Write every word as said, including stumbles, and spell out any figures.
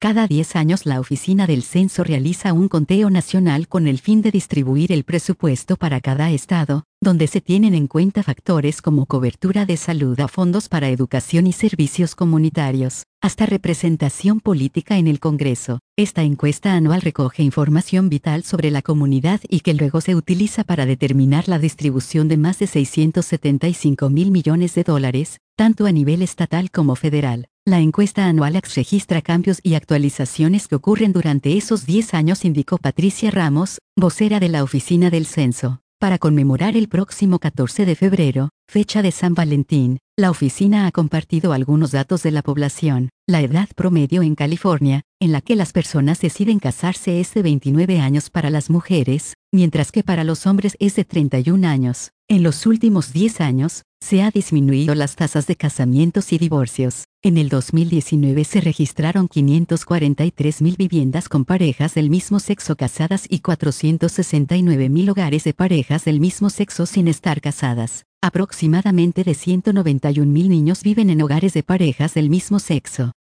Cada diez años la Oficina del Censo realiza un conteo nacional con el fin de distribuir el presupuesto para cada estado, donde se tienen en cuenta factores como cobertura de salud a fondos para educación y servicios comunitarios, hasta representación política en el Congreso. Esta encuesta anual recoge información vital sobre la comunidad y que luego se utiliza para determinar la distribución de más de seiscientos setenta y cinco mil millones de dólares, tanto a nivel estatal como federal. La encuesta anual registra cambios y actualizaciones que ocurren durante esos diez años, indicó Patricia Ramos, vocera de la Oficina del Censo. Para conmemorar el próximo catorce de febrero, fecha de San Valentín, la oficina ha compartido algunos datos de la población. La edad promedio en California, en la que las personas deciden casarse, es de veintinueve años para las mujeres, mientras que para los hombres es de treinta y un años. En los últimos diez años, se ha disminuido las tasas de casamientos y divorcios. En el dos mil diecinueve se registraron quinientas cuarenta y tres mil viviendas con parejas del mismo sexo casadas y cuatrocientos sesenta y nueve mil hogares de parejas del mismo sexo sin estar casadas. Aproximadamente de ciento noventa y un mil niños viven en hogares de parejas del mismo sexo.